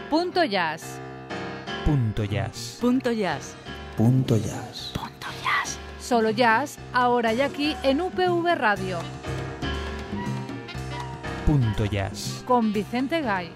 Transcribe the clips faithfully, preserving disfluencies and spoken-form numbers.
Punto Jazz. Punto Jazz. Punto Jazz. Punto Jazz. Punto Jazz. Solo jazz, ahora y aquí en U P V Radio. Punto Jazz. Con Vicente Gay.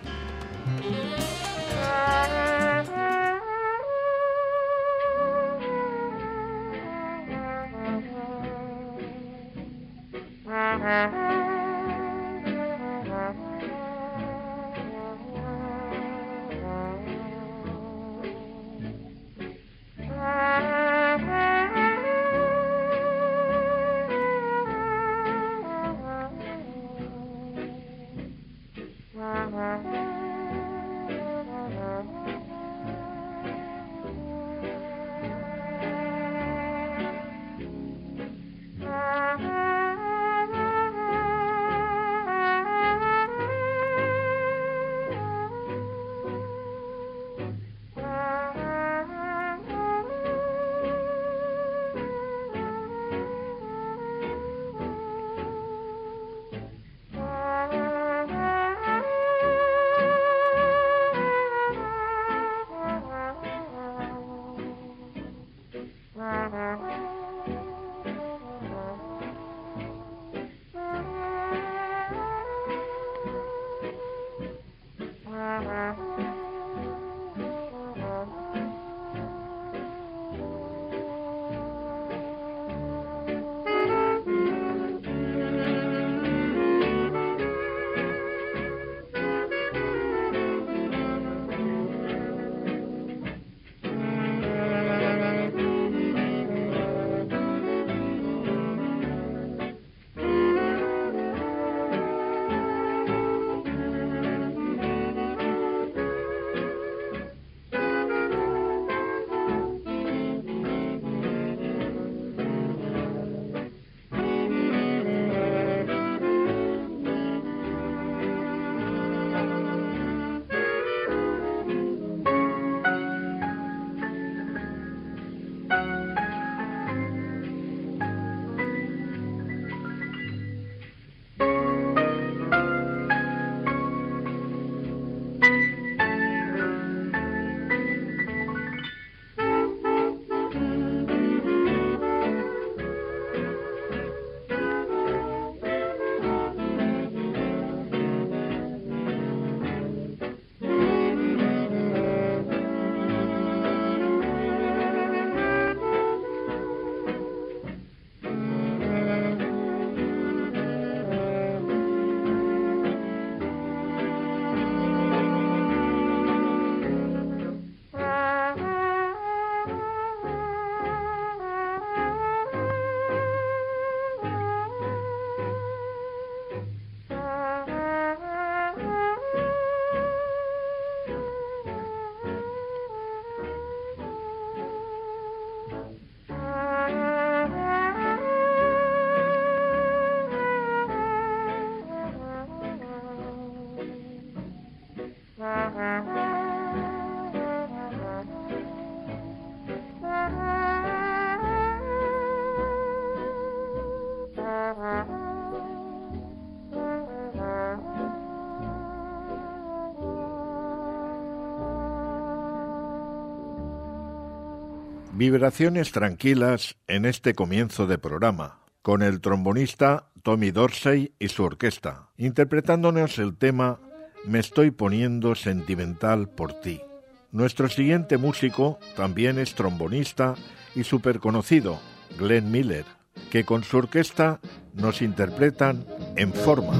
Vibraciones tranquilas en este comienzo de programa, con el trombonista Tommy Dorsey y su orquesta, interpretándonos el tema Me estoy poniendo sentimental por ti. Nuestro siguiente músico también es trombonista y súper conocido, Glenn Miller, que con su orquesta nos interpretan En Forma.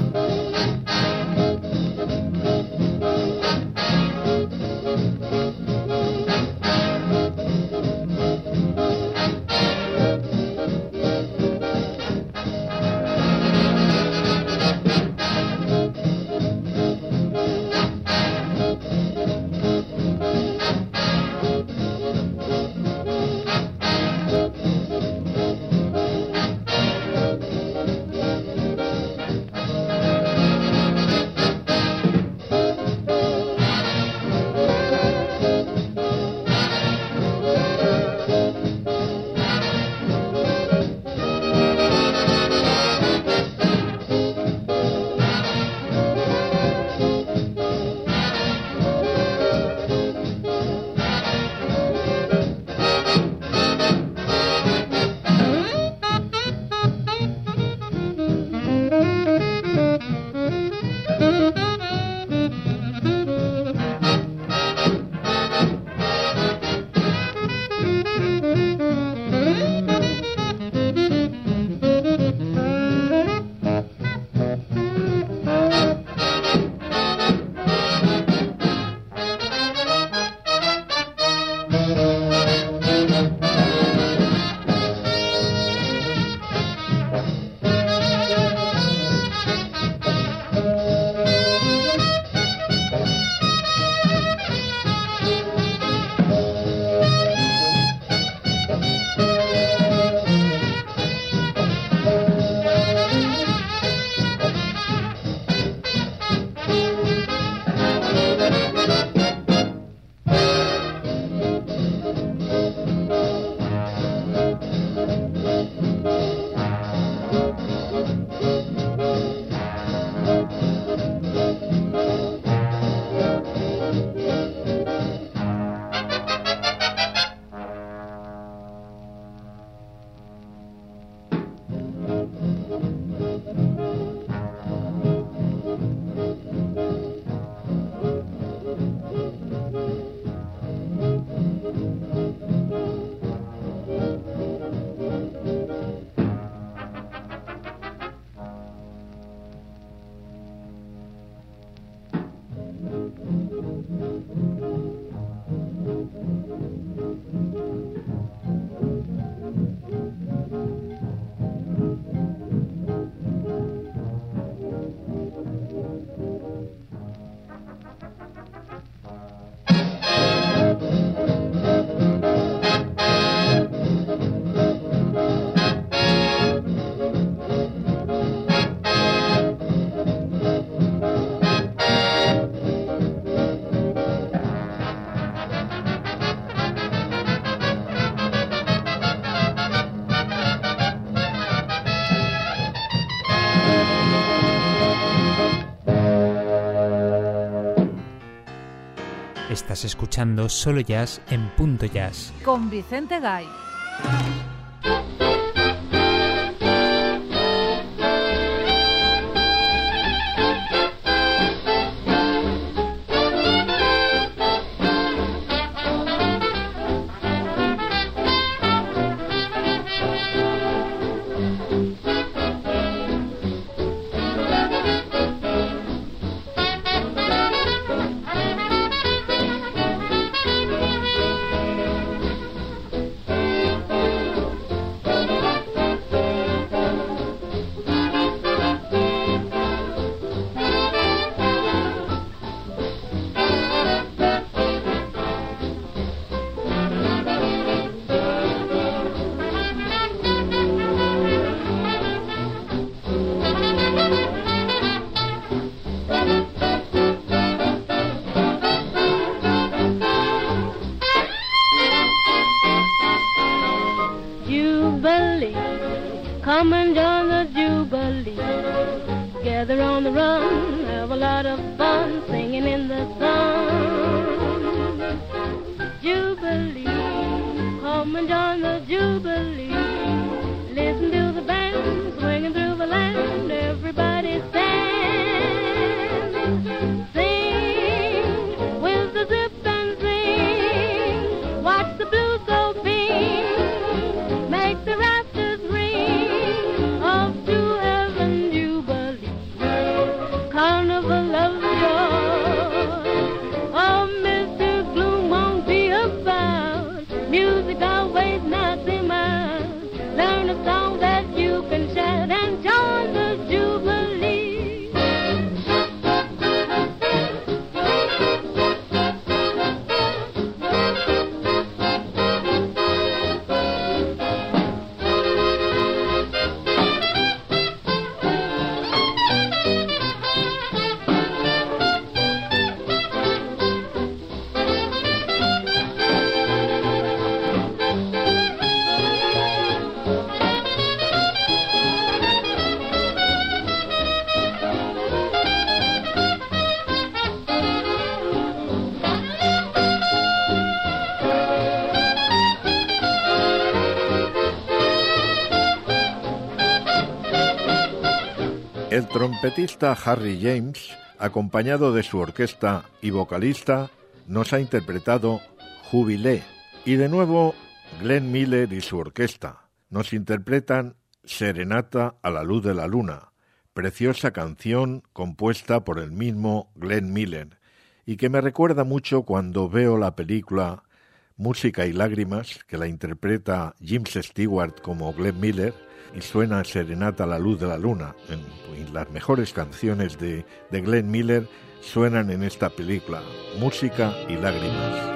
Estás escuchando Solo Jazz en Punto Jazz. Con Vicente Gay. Come and join the Jubilee. Gather on the run, have a lot of fun, singing in the sun. Jubilee, come and join the Jubilee. Listen to the band swinging through the land. Everybody stand, sing with the zip and sing. Watch the blues go pink, make the rafters ring. Up to heaven, Jubilee, carnival of joy. Oh, Mister Gloom won't be about. Music always knocks him out. Learn a song that you can shout and join the Jubilee. El trompetista Harry James, acompañado de su orquesta y vocalista, nos ha interpretado Jubilé. Y de nuevo, Glenn Miller y su orquesta nos interpretan Serenata a la luz de la luna, preciosa canción compuesta por el mismo Glenn Miller, y que me recuerda mucho cuando veo la película Música y lágrimas, que la interpreta James Stewart como Glenn Miller, y suena Serenata a la luz de la luna. En, en las mejores canciones de, de Glenn Miller suenan en esta película, Música y lágrimas.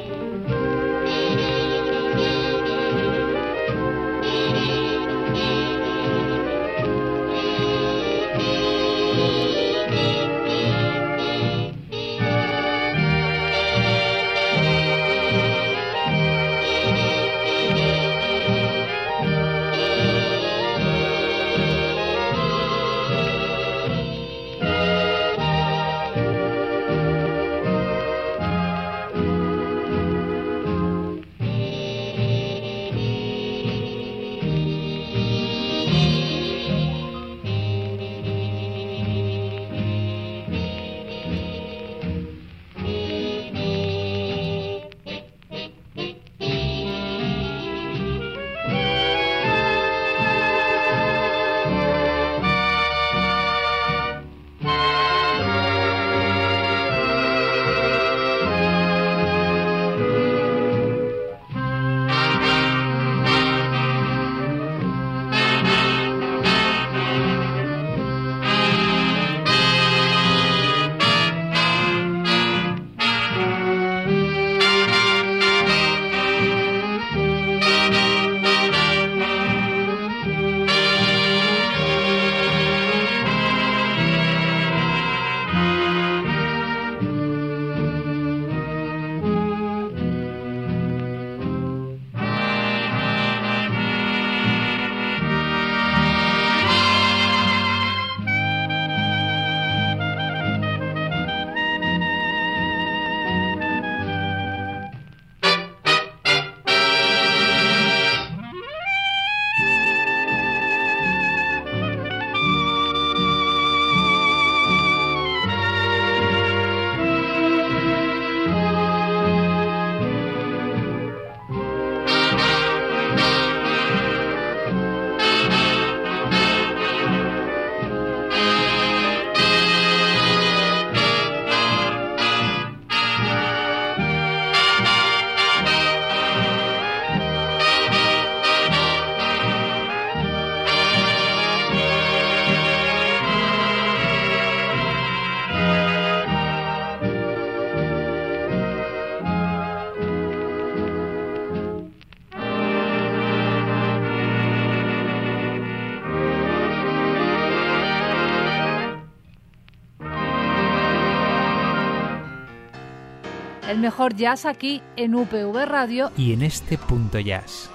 Thank you. mejor jazz aquí en U P V Radio y en este punto jazz.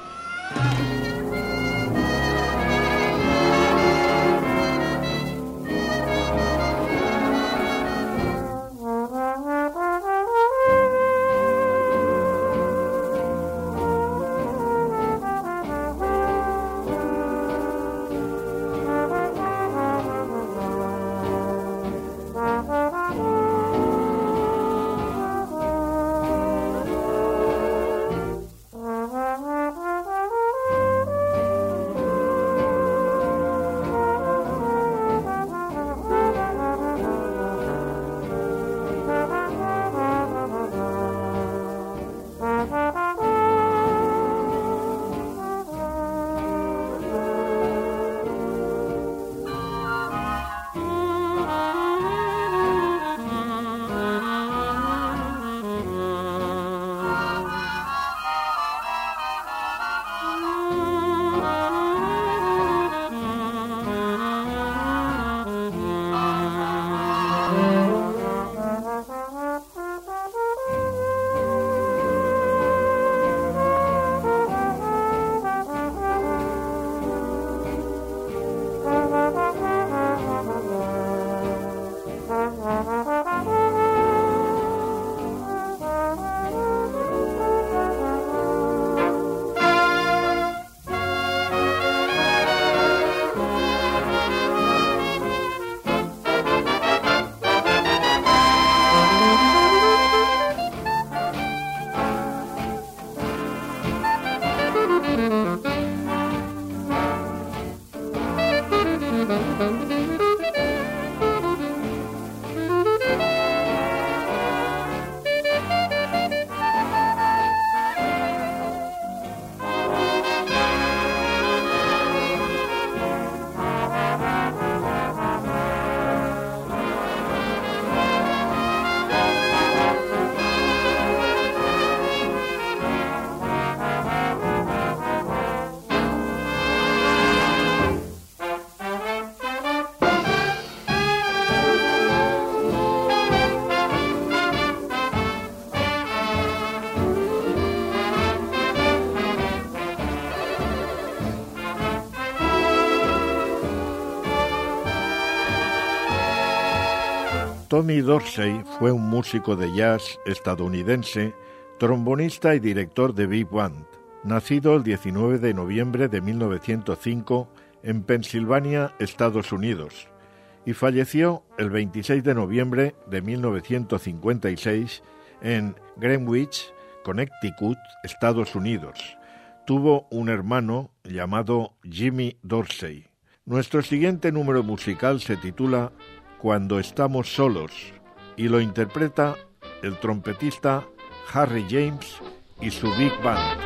Tommy Dorsey fue un músico de jazz estadounidense, trombonista y director de big band, nacido el diecinueve de noviembre de mil novecientos cinco en Pensilvania, Estados Unidos, y falleció el veintiséis de noviembre de mil novecientos cincuenta y seis en Greenwich, Connecticut, Estados Unidos. Tuvo un hermano llamado Jimmy Dorsey. Nuestro siguiente número musical se titula Cuando estamos solos y lo interpreta el trompetista Harry James y su Big Band.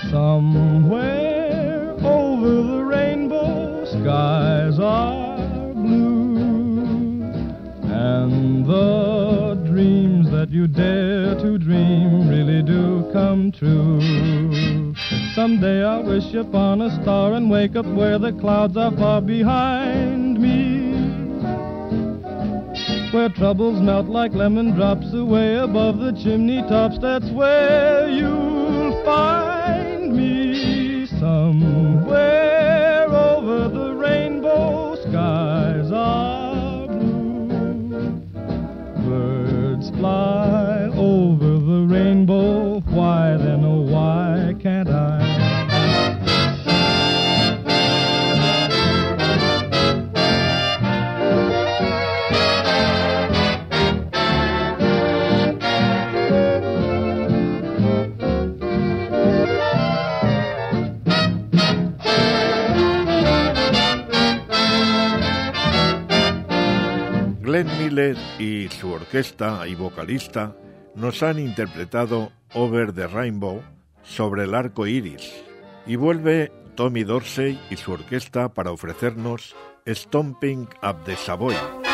Somewhere over the rainbow, skies are blue, and the dreams that you dare to dream really do come true. Someday I'll wish upon a star and wake up where the clouds are far behind me, where troubles melt like lemon drops away above the chimney tops. That's where you'll find me. Somewhere over the rainbow, skies are blue. Birds fly over the rainbow. Why then, oh why can't I? Glenn Miller y su orquesta y vocalista nos han interpretado Over the Rainbow, sobre el arco iris, y vuelve Tommy Dorsey y su orquesta para ofrecernos Stomping Up the Savoy.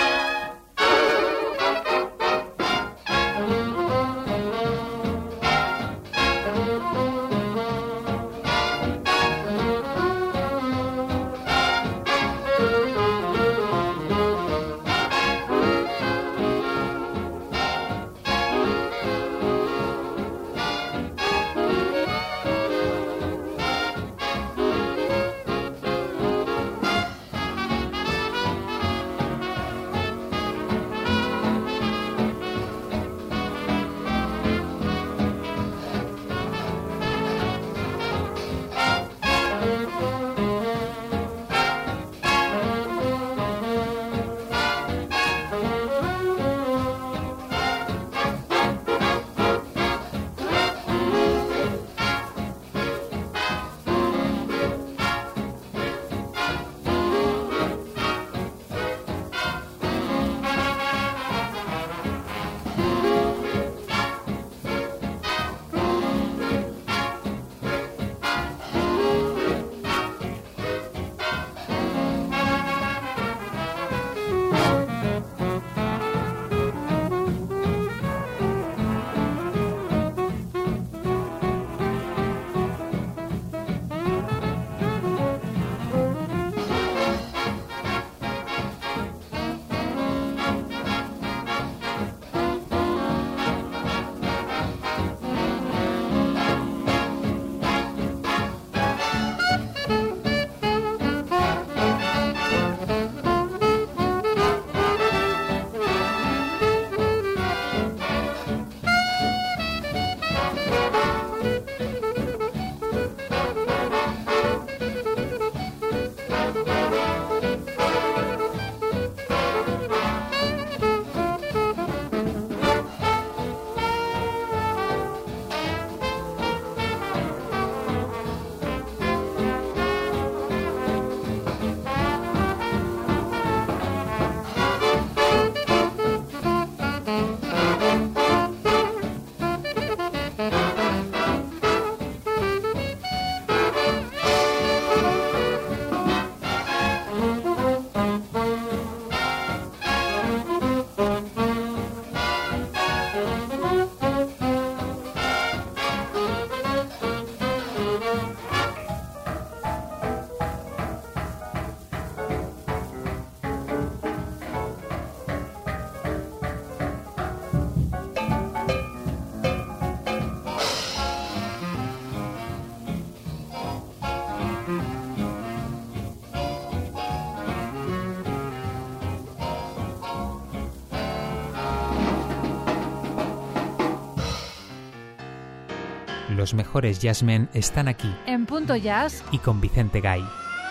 Los mejores jazzmen están aquí. En Punto Jazz. Y con Vicente Gay.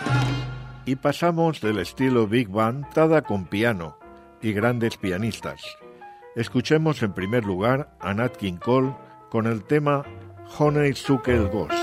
Y pasamos del estilo Big Band, tada con piano y grandes pianistas. Escuchemos en primer lugar a Nat King Cole con el tema Honeysuckle Ghost.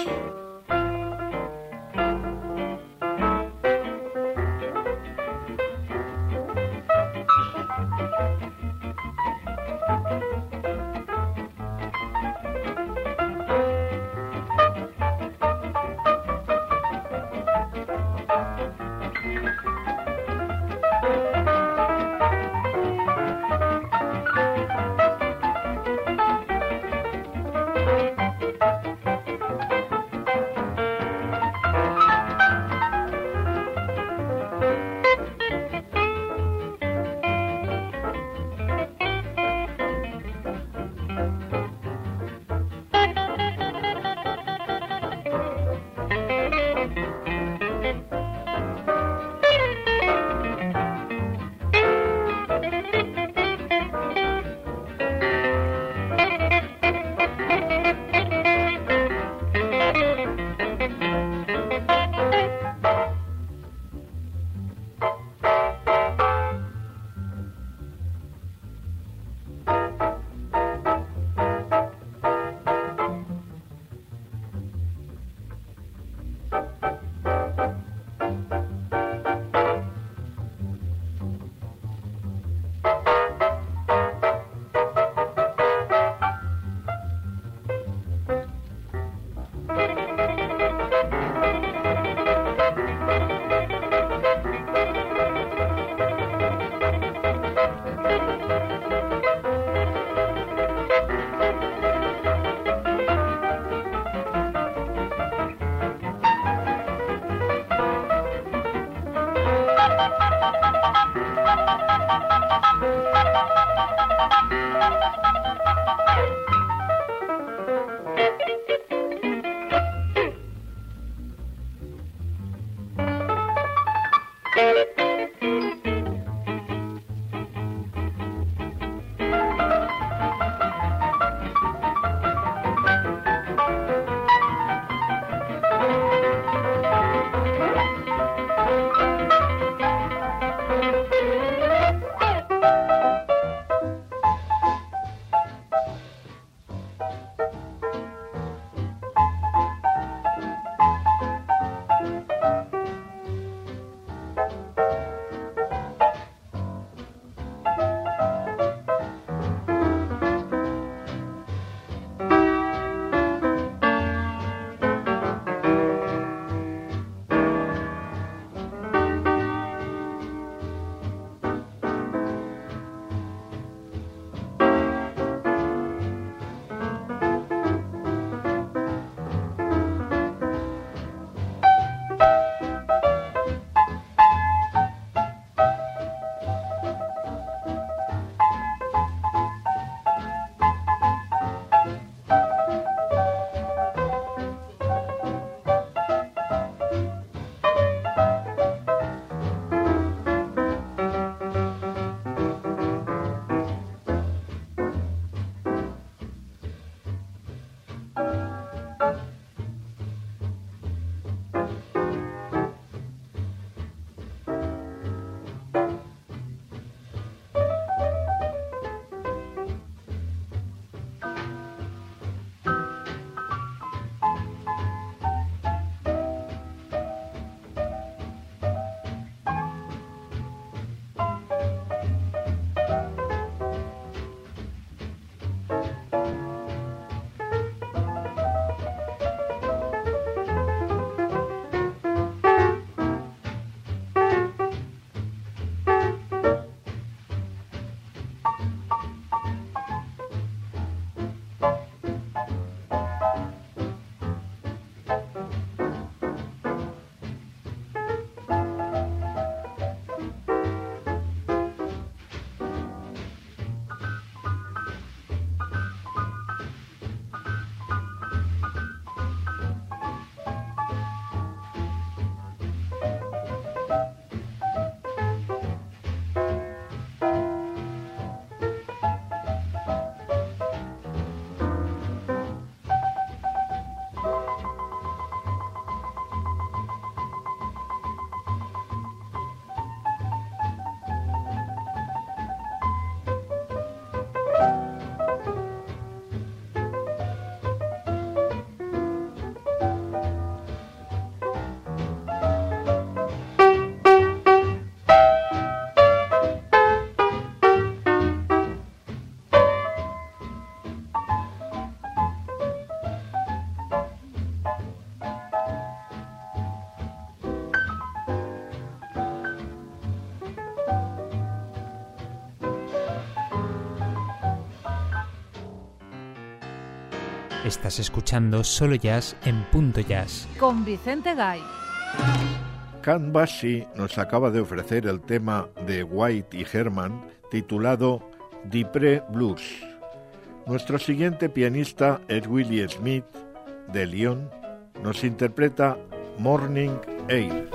Estás escuchando Solo Jazz en Punto Jazz. Con Vicente Gay. Count Basie nos acaba de ofrecer el tema de White y Herman titulado Dupree Blues. Nuestro siguiente pianista es Willie Smith de Lyon. Nos interpreta Morning Air.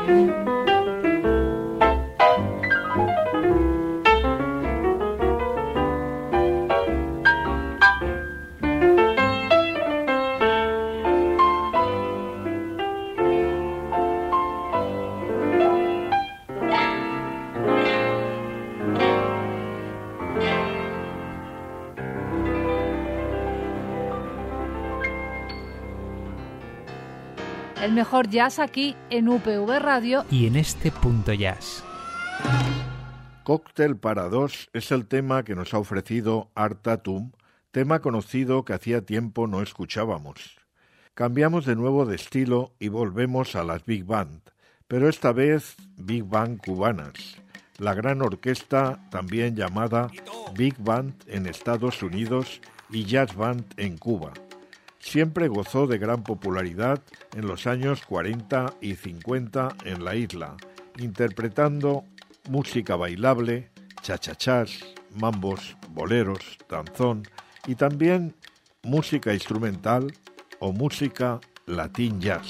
El mejor jazz aquí en U P V Radio y en este punto jazz. Cóctel para dos es el tema que nos ha ofrecido Art Tatum, tema conocido que hacía tiempo no escuchábamos. Cambiamos de nuevo de estilo y volvemos a las Big Band, pero esta vez Big Band cubanas, la gran orquesta también llamada Big Band en Estados Unidos y Jazz Band en Cuba. Siempre gozó de gran popularidad en los años cuarenta y cincuenta en la isla, interpretando música bailable, cha-cha-chás, mambos, boleros, danzón y también música instrumental o música latín jazz.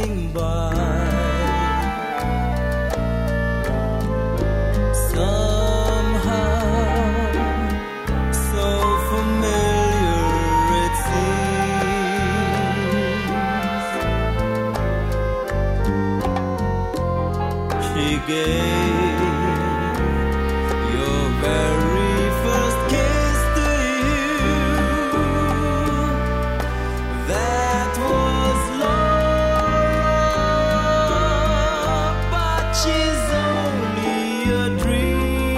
passing by. Somehow, so familiar it seems. She gave your very first kiss to you. That was love, but she's only a dream.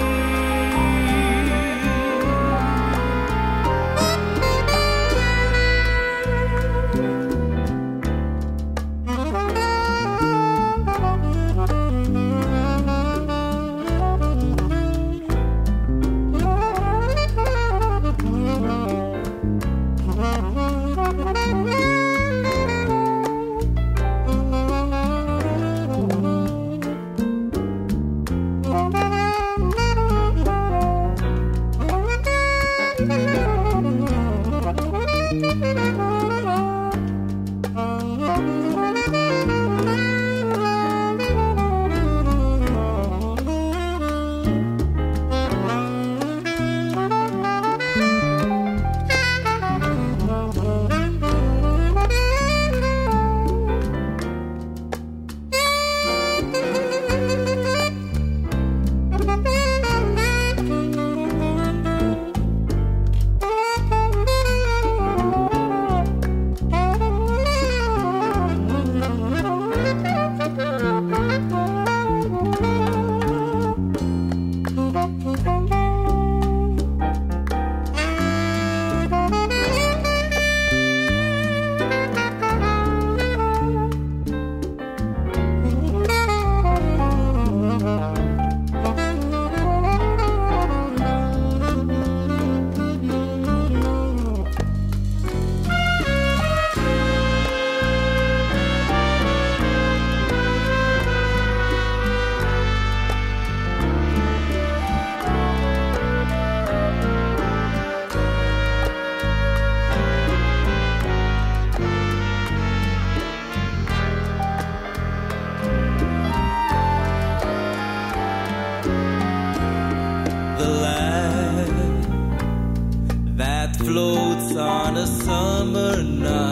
Floats on a summer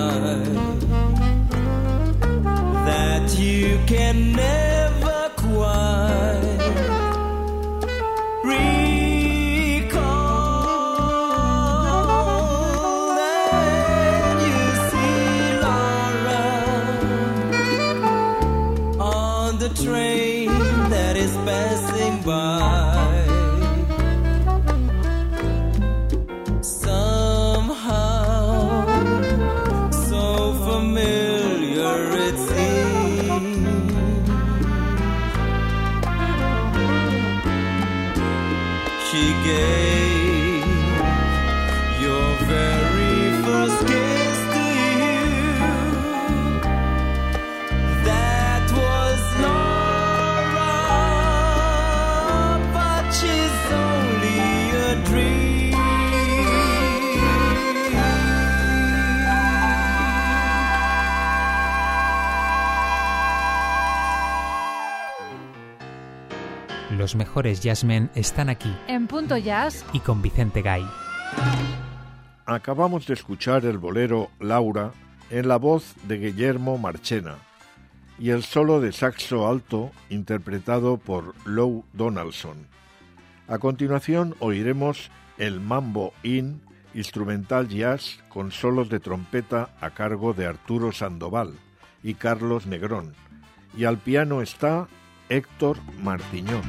night that you can never quite recall. And you see Laura on the train that is passing by. She gave your very first kiss to you. That was Laura, but she's only a dream. Los mejores jazzmen están aquí. En Punto Jazz. Y con Vicente Gay. Acabamos de escuchar el bolero Laura en la voz de Guillermo Marchena y el solo de saxo alto interpretado por Lou Donaldson. A continuación oiremos el Mambo In, instrumental jazz con solos de trompeta a cargo de Arturo Sandoval y Carlos Negrón, y al piano está Héctor Martiñón.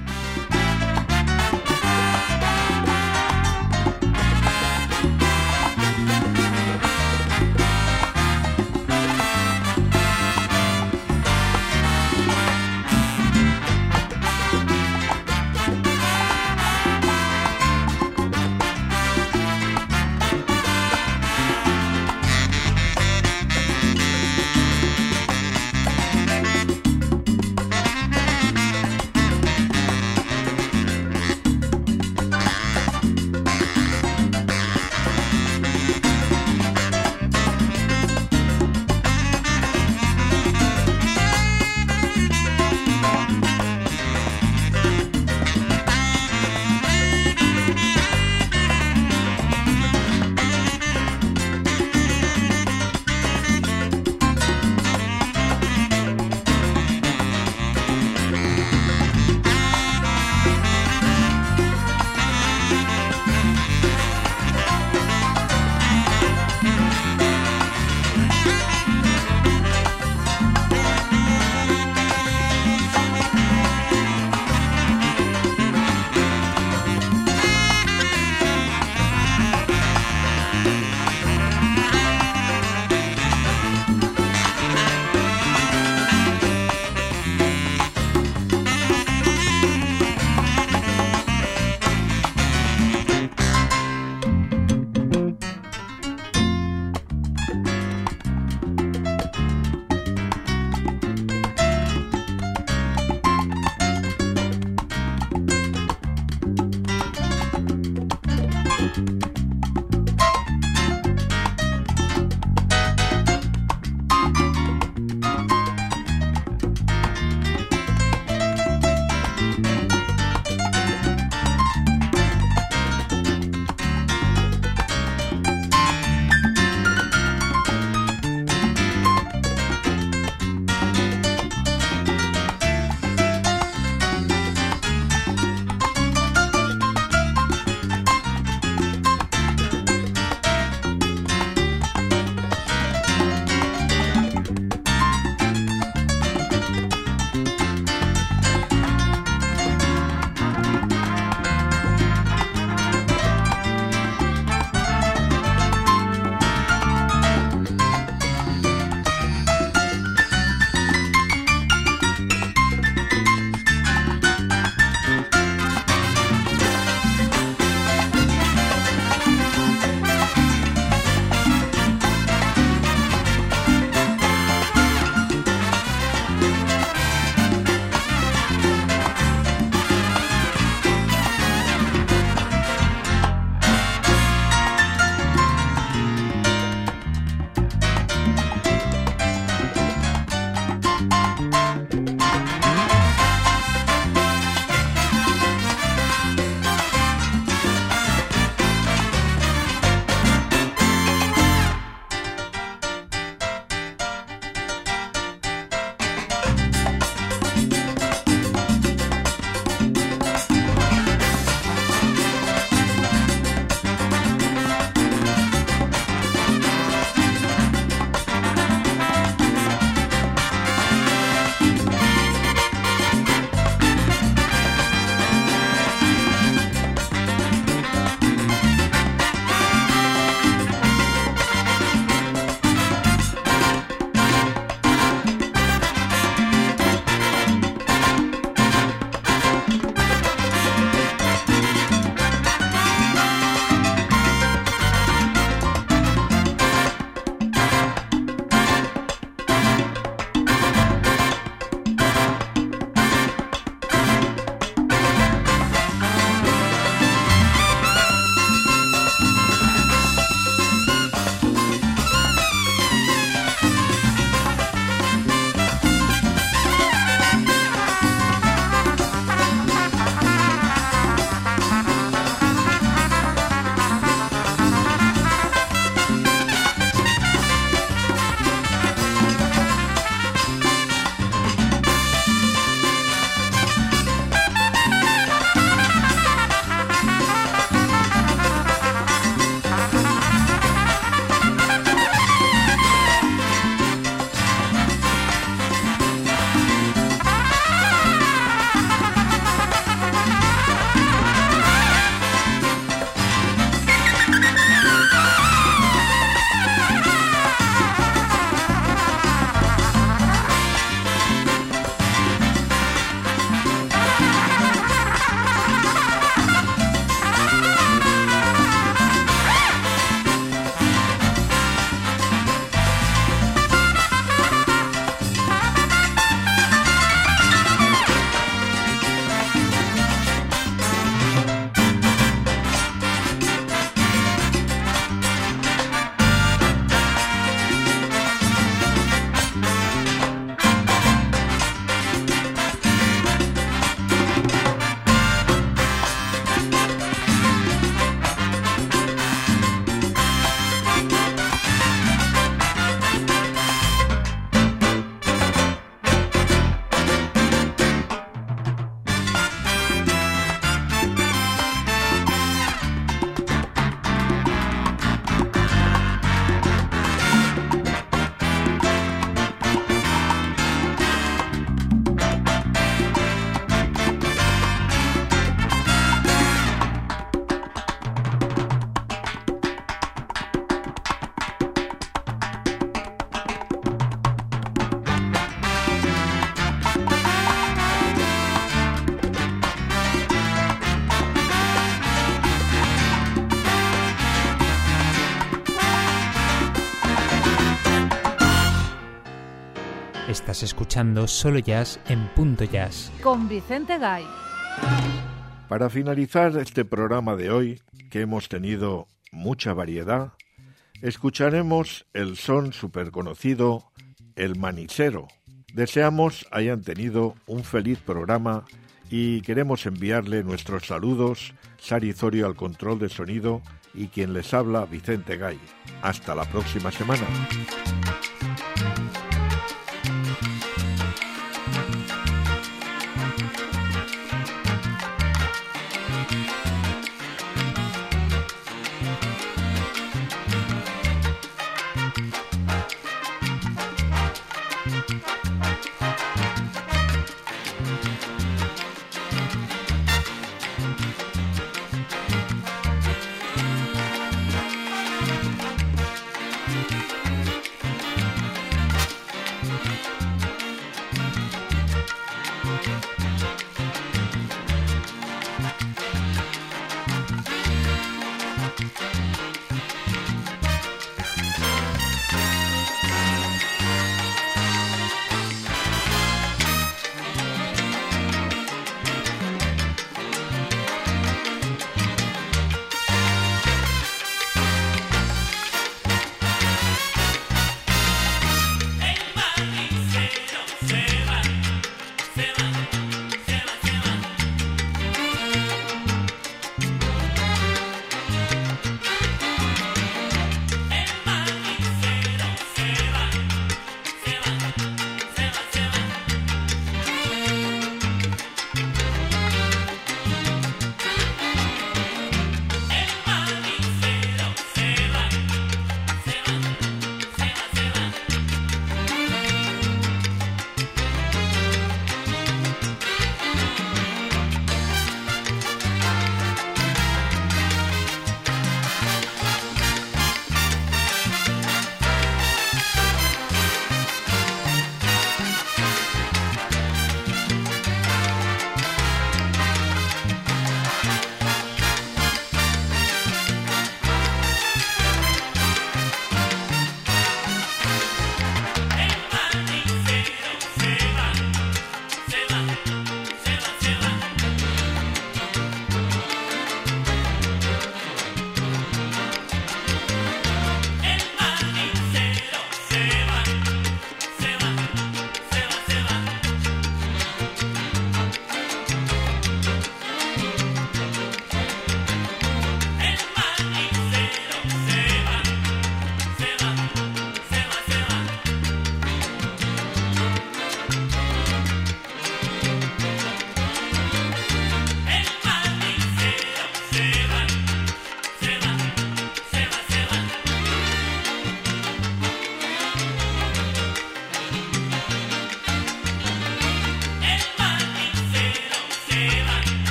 Estás escuchando Solo Jazz en Punto Jazz con Vicente Gay. Para finalizar este programa de hoy, que hemos tenido mucha variedad, escucharemos el son superconocido, el manicero. Deseamos hayan tenido un feliz programa y queremos enviarle nuestros saludos, Sari Zorio al control de sonido y quien les habla, Vicente Gay. Hasta la próxima semana.